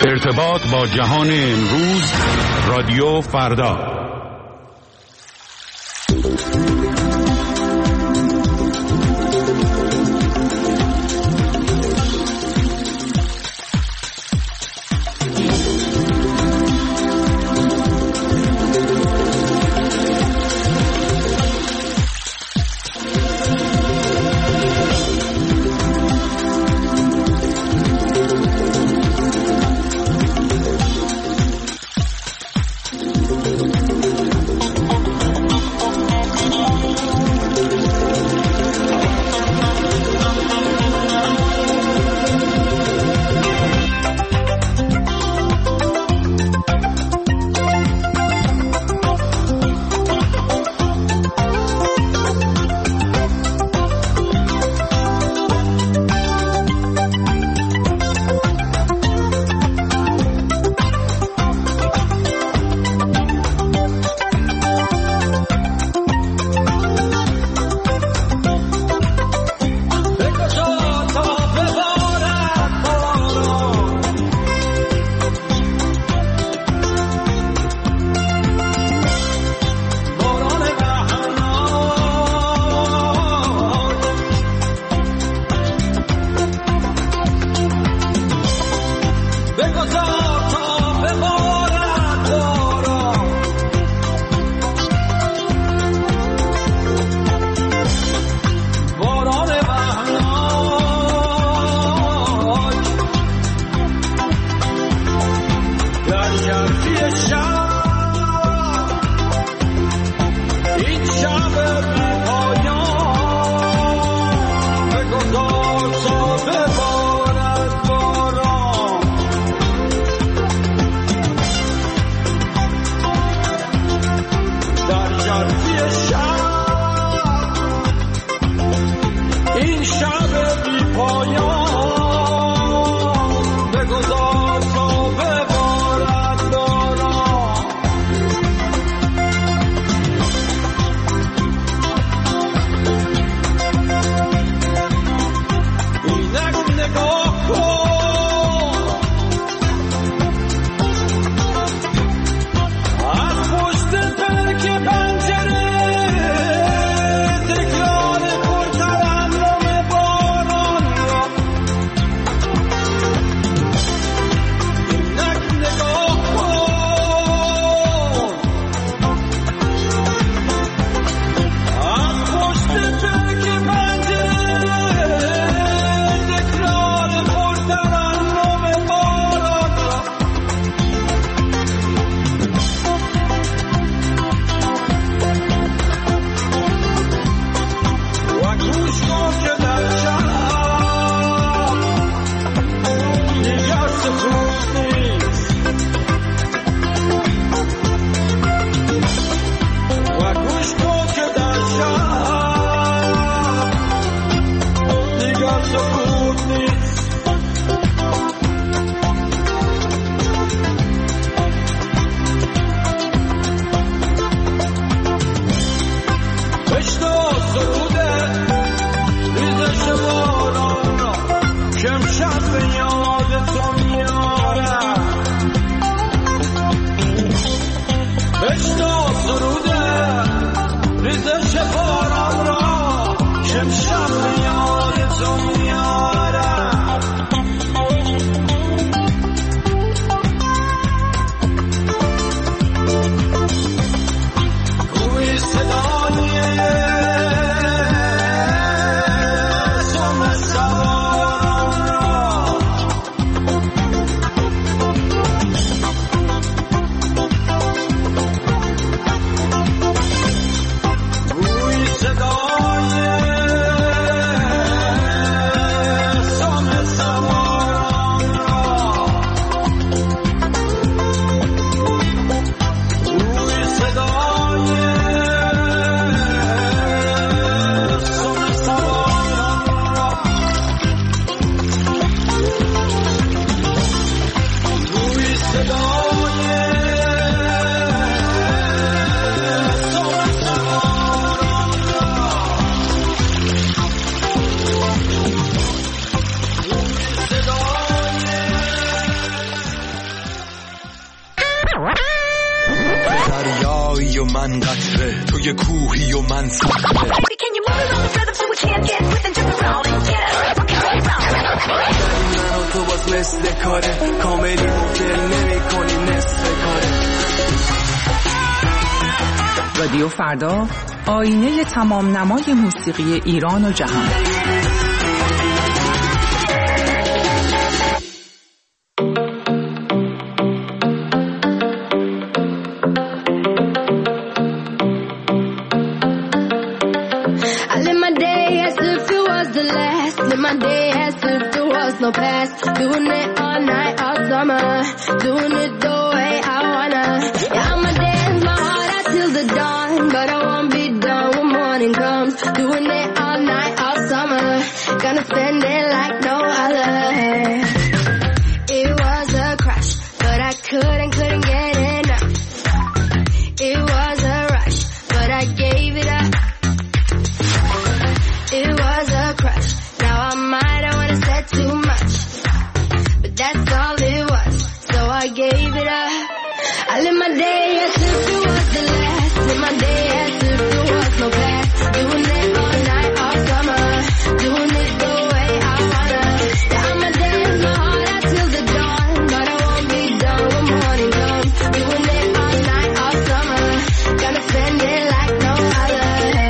ارتباط با جهان امروز، رادیو فردا. بگذار تا ببارد باران. من قطره، تو یه کوهی و من صخره. تو باز مثل کاره کاملی مفل نمی کنی نصف کاره. رادیو فردا، آینه تمام نمای موسیقی ایران و جهان. No past, doing it all night, all summer, doing it the way I wanna. Yeah, I'ma dance my heart out till the dawn, but I won't be done when morning comes. Doing it all night, all summer, gonna spend it like no other. It was a crush, but I couldn't get enough. It was a rush, but I gave it up. It was a crush, now I might have wanna said too much. That's all it was, so I gave it up. I live my day as if it was the last. Live my day as if there was no past. Doing it all night, all summer, doing it the way I wanna. Yeah, I'ma dance my heart out till the dawn, but I won't be done when morning comes. Doing it all night, all summer, gonna spend it like no other.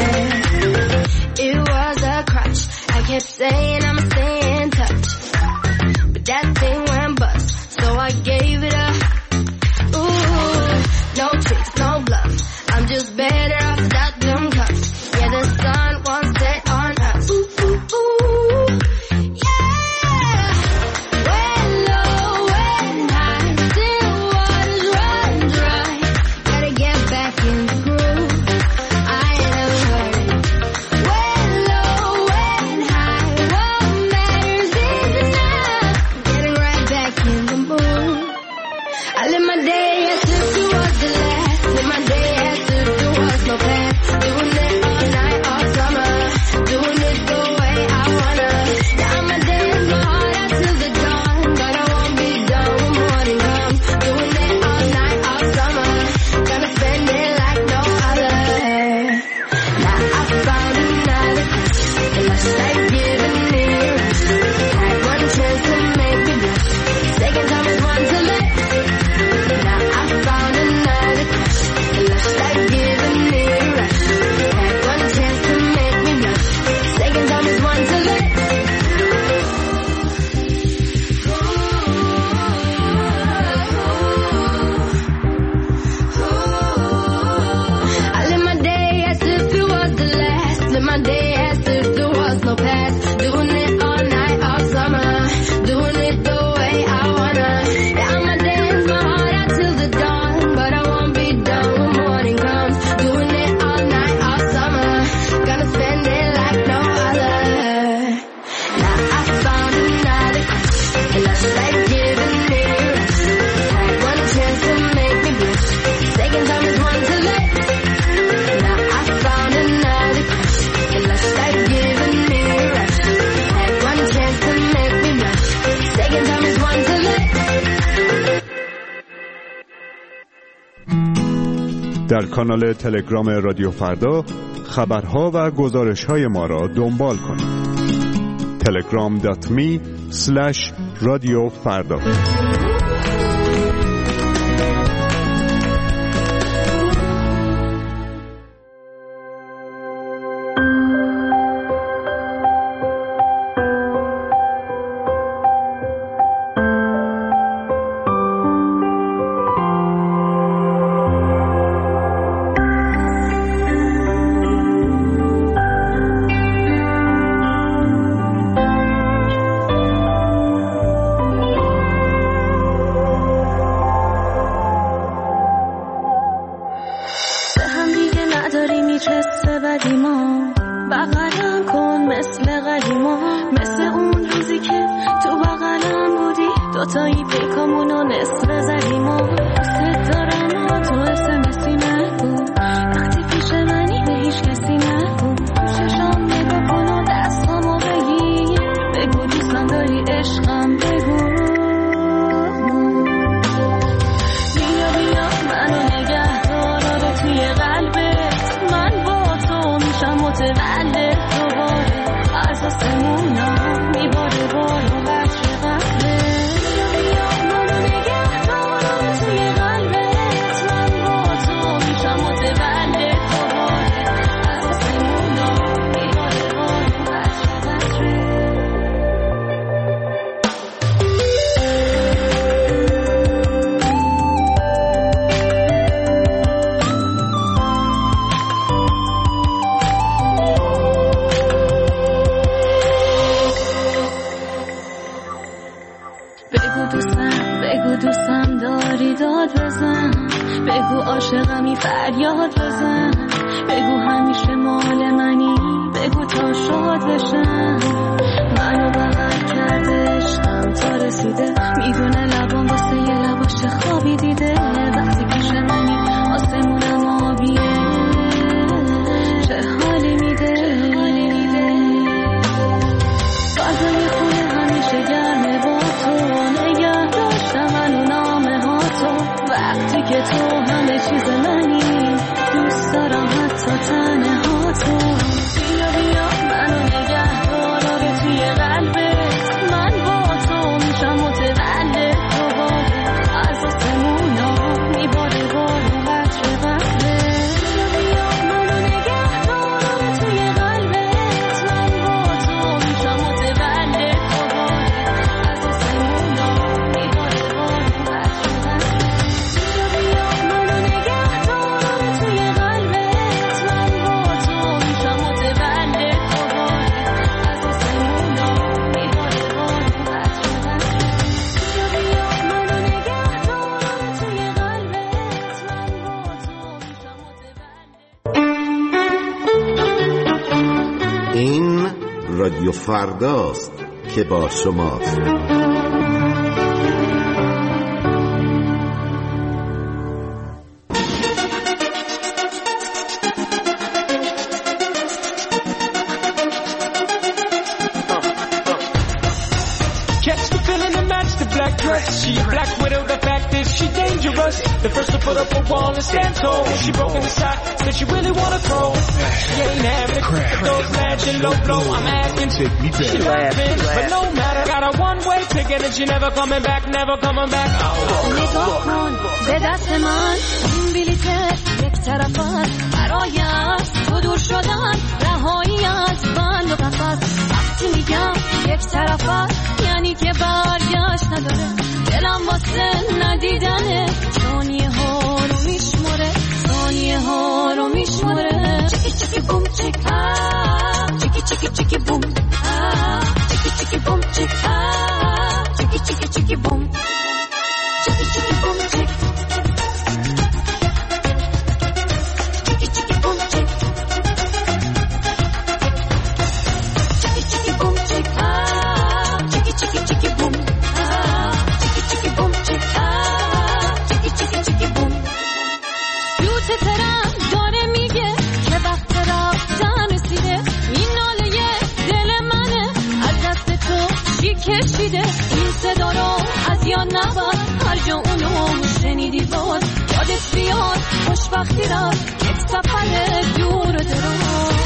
It was a crutch, I kept saying I'ma stay in touch, but that thing went bust, so I gave it up. Ooh, no tricks, no bluffs, I'm just better off without them cuffs. Yeah, the sun won't set on us. Ooh, ooh, ooh, yeah. When low, when high, still waters run dry. Gotta get back in the groove, I ain't never heard it. When low, when high, what matters is enough. Getting right back in the mood. I live my day as if it was the last. Live my day as if there was no past. Doing it all night, all summer, doing it the way I wanna. Yeah, I'ma dance my heart out till the dawn, but I won't be done when morning comes. Doing it all night, all summer, gonna spend it like no other. Now I found another crush, and I start giving me a rush. Had one chance to make me blush, second time is one to let. Now I found another crush, and I start giving me a rush. Had one chance to make me blush, second time is one to let. I live my day as if it was the last. Live my day as if there was no past. Doing it all night, all summer, doing it the way I wanna. Yeah, I'ma dance my heart out till the dawn, but I won't be done when morning comes. Doing it all night, all summer, gonna spend it like no other. Now I found another crush, and I start giving me a rush. Had one chance to make me blush, second time is one to let. Now I found another crush, and I start giving me a rush. Had one chance to make me blush, second time is one to let. در کانال تلگرام رادیو فردا خبرها و گزارش‌های ما را دنبال کنید. telegram.me/radiofarda. دوتایی پیکامون و نصف زدیم و دوست دارم و تو اسمسی نگو وقتی پیش منی به هیچ کسی نگو ششام نگاه کن و دستامو بگیر بگو دوستم داری عشقم بگو بیا بیا منو نگه دار توی قلب بگو دوستم داری داد بزن، بگو عاشقمی فریاد بزن، بگو همیشه مال منی، بگو تا شاد بشم. منو بغل کرده عشقم تا رسیده، میدونه لبام واسه یه لباش خوابی دیده. وقتی پیش منی آسمونم آبیه، چه حالی میده. فضای خونه همیشه گرمه با تو، نگه داشتم منو نامه ها تو. وقتی که تو همه چیز منی، دوست دارم حتی تنه ها تو. بیا بیا منو نگه دار به توی قلبت، من با تو میشم متولد دوباره. از آسمونا میباره بارو قطر قطره. بیا بیا منو نگه دار به توی قلبت، من با تو میشم متولد دوباره. از آسمونا میباره بارو قطر قطره. بیا بیا منو نگه دار به توی قلبت، من با تو میشم متولد دوباره. از آسمونا میباره بارو قطر قطره. بیا بیا منو نگه دار به توی قلبت، من با تو میشم متولد. این رادیو فرداست که با شماست. Catch the feeling and match the black dress. She a black widow, the fact is she dangerous. The first to put up a wall and stand tall. She broke inside, said she really wanna throw. She ain't having it. Those matching low blow, I'm asking. She laughing, but no matter. Got a one-way ticket and she never coming back, never coming back. نگاه کن به دست من، این بلیت یک طرف است برای از تو دور شدن، رهایی از بند و قفس. وقتی میگم یک طرف است یعنی که برگشت نداره، دلم واسه ندیدنه. ثانیه ها رو میشماره، ثانیه ها رو میشماره. چیکی چیکی بوم چیک، چیکی چیکی چیکی بوم، چیکی چیکی بوم چیک، چیکی چیکی چیکی بوم. Chicky chicky boom chick, chicky chicky boom chick, chicky chicky boom chick, chicky chicky chicky boom, chicky chicky boom chick, chicky chicky chicky boom. سوت ترم داره میگه که وقت رفتن رسیده، این ناله دل منه از دست تو چی کشیده. این صدا رو از یاد نبر، هر جا اونو شنیدی باز یادت بیاد. خوشبختی رفت یک سفر دور و دراز.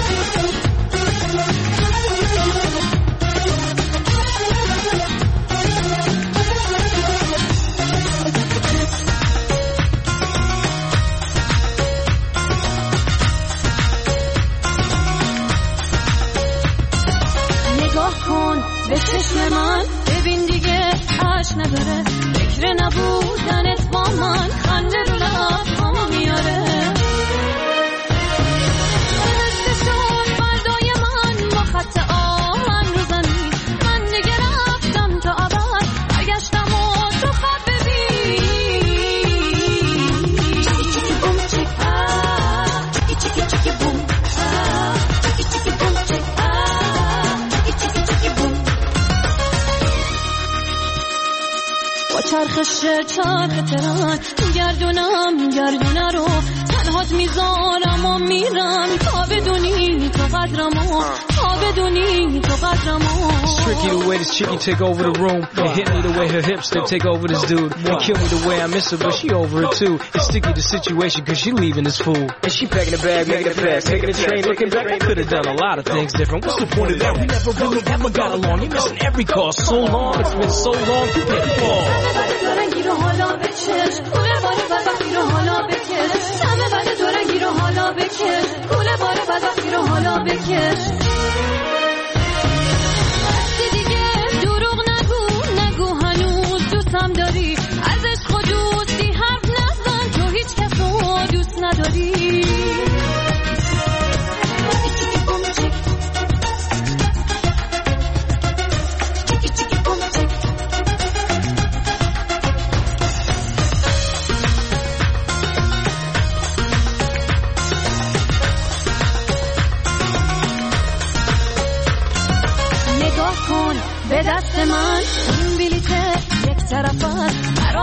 نگاه کن به چشم من، ببین دیگه عشق نداره. فکر نبودنت با من خنده رو لب‌هام میاره. دستشون فردای من با خط آهن رو زمین، من دیگه رفتم تا ابد، برگشتم و تو خواب ببین. چیکی چیکی بوم چیک، چیکی چیکی چیکی بوم، چیکی چیکی بوم چیک، چیکی چیکی چیکی بوم. با چرخش چرخ ترن گردونم گردونه رو، تنهات میذارم و میرم تا بدونی تو قدرمو، تا بدونی تو قدرمو. It's tricky the way this chickie take over the room, and hit me the way her hips they take over this dude, and kill me the way I miss her but she over it too. It's sticky the situation cause she leaving this fool, and she packing the bag, making it fast, taking the train, looking back. I could have done a lot of things different. What's the point of that? We never really ever got along. You're missing every call so long. It's been so long. You didn't fall. دروغ نگو نگو هنوز دوستم داری، از عشق و دوستی حرف نزن، تو هیچ کس رو دوست نداری.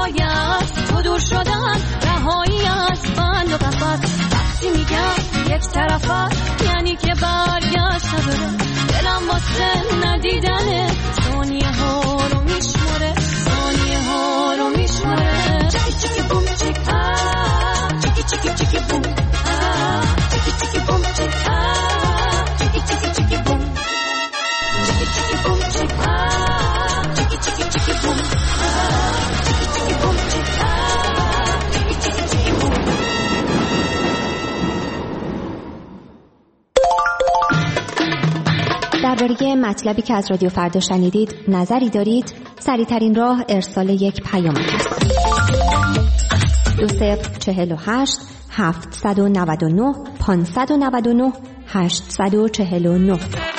برای از تو دور شدن رهایی از بند و قفس وقتی میگم یک طرفت یعنی که برگشت نداره دلم واسه ندیدنه ثانیه ها رو میشماره ثانیه ها رو میشماره چیکی چیکی بوم چیک چیکی چیکی چیکی بوم چیکی چیکی بوم چیک چیکی چیکی چیکی بوم چیکی چیکی بوم چیک چیکی چیکی چیکی بوم چیکی چیکی بوم چیک چیکی چیکی چیکی بوم. درباره مطلبی که از رادیو فردا شنیدید نظری دارید؟ سریع‌ترین راه ارسال یک پیام است. 2048 799 599 849.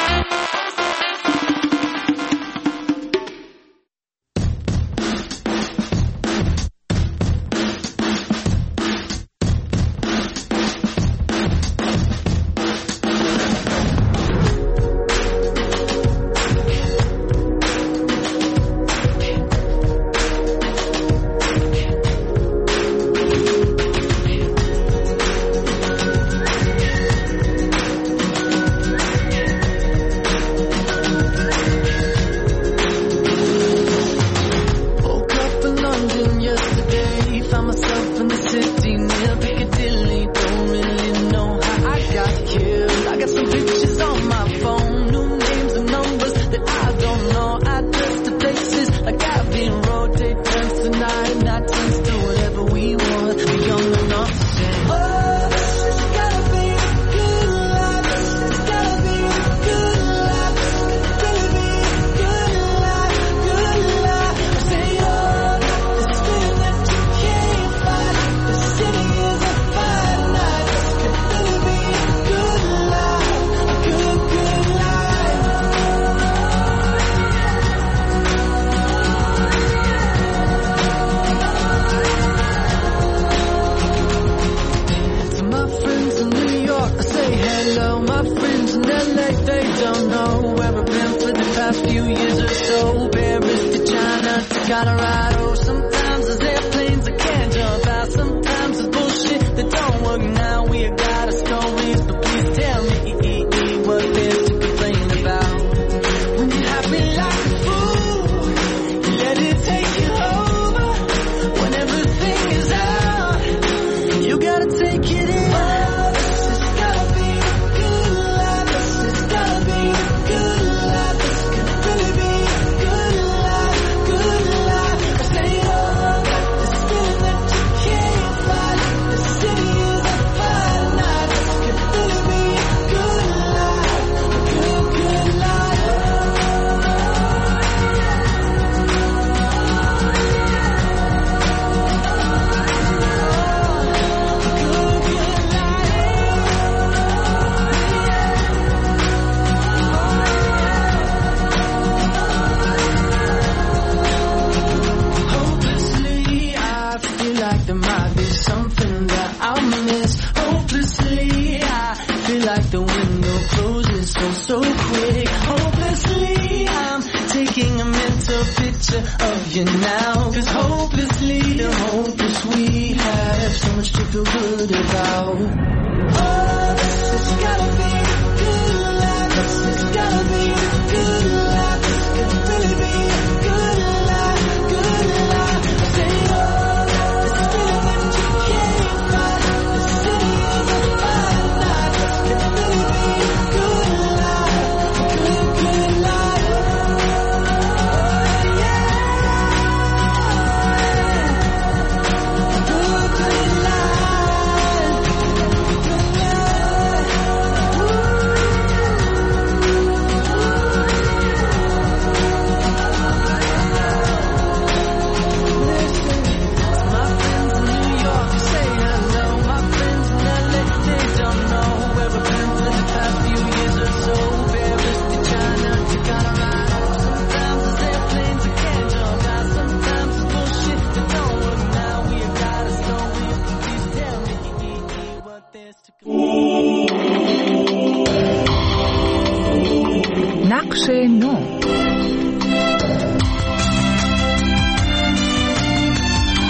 نقش نو.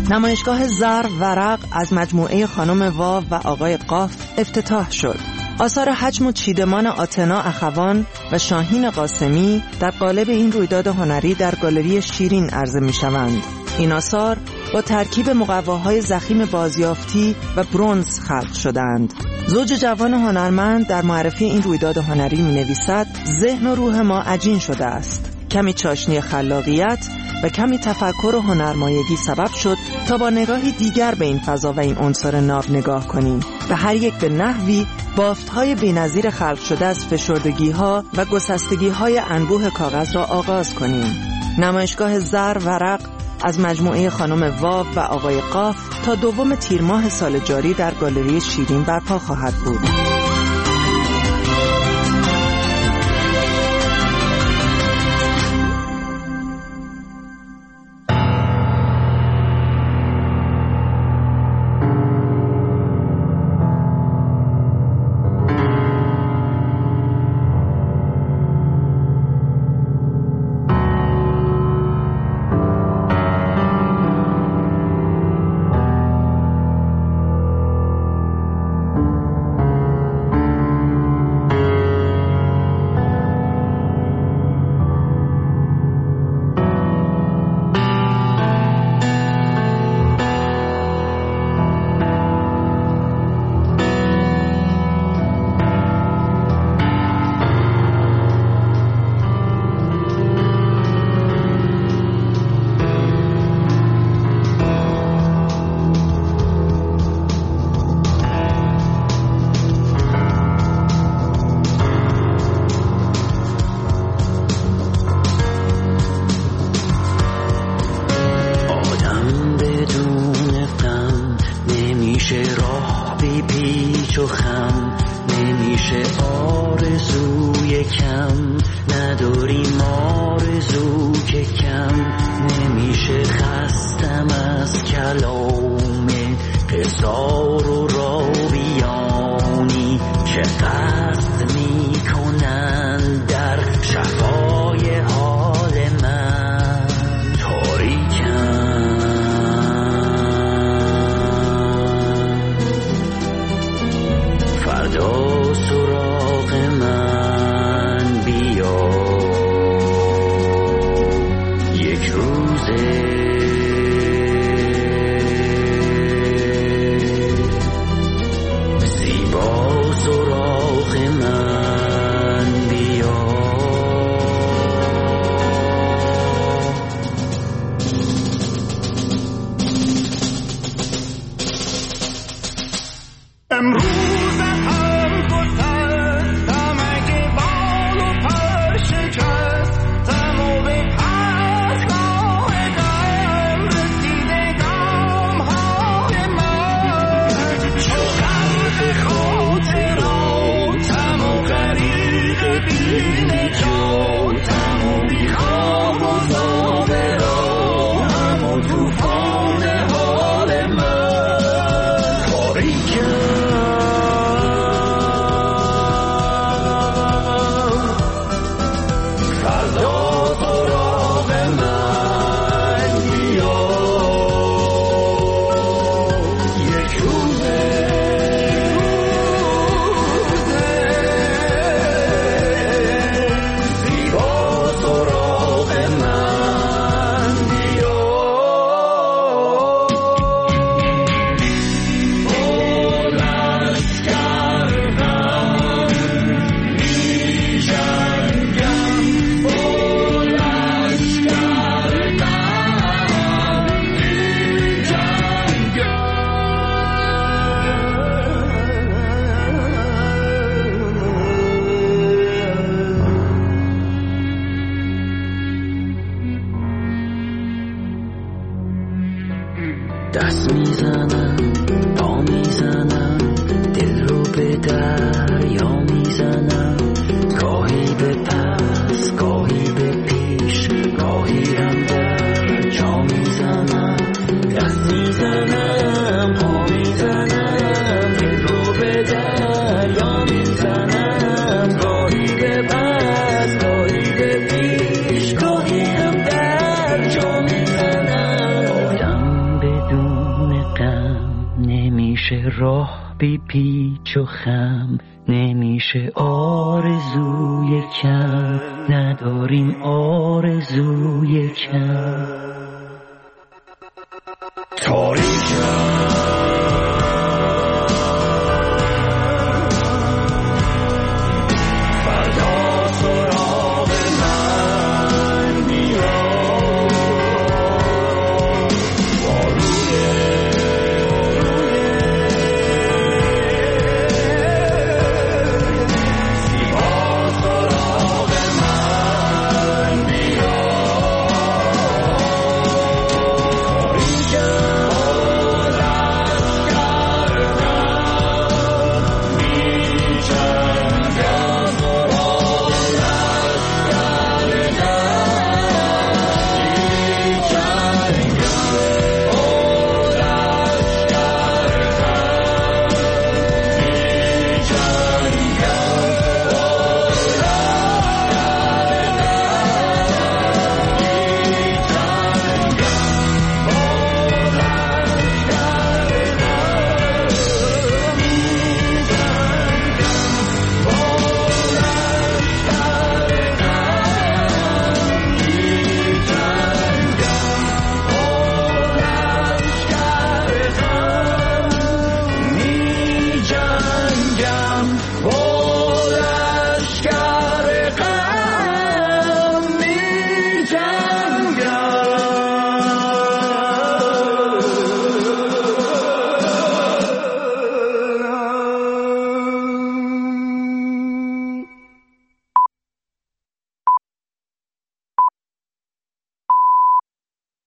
نمایشگاه زر ورق از مجموعه خانم واو و آقای قاف افتتاح شد. آثار حجم و چیدمان آتنا اخوان و شاهین قاسمی در قالب این رویداد هنری در گالری شیرین عرضه می‌شوند. این آثار با ترکیب مقواهای ضخیم بازیافتی و برنز خلق شدند. زوج جوان هنرمند در معرفی این رویداد هنری می‌نویسد: ذهن و روح ما عجین شده است. کمی چاشنی خلاقیت و کمی تفکر و هنرمایگی سبب شد تا با نگاهی دیگر به این فضا و این عنصر ناب نگاه کنیم و هر یک به نحوی بافت‌های بی‌نظیر خلق شده از فشردگی‌ها و گسستگی‌های انبوه کاغذ را آغاز کنیم. نمایشگاه زر ورق از مجموعه خانم واو و آقای قاف تا 2 تیر ماه سال جاری در گالری شیرین برپا خواهد بود. دست میزنم پا میزنم دل رو به دریا میزنم گاهی به پس گاهی به پیش گاهی هم در جا میزنم دست میزنم پا میزنم دل رو به دریا میزنم گاهی به پس گاهی به پیش گاهی هم در جا میزنم آدم بدون غم، نمیشه راه بی پیچ و خم، نمیشه آرزوی کم، نداریم آرزوی کم. تاریخ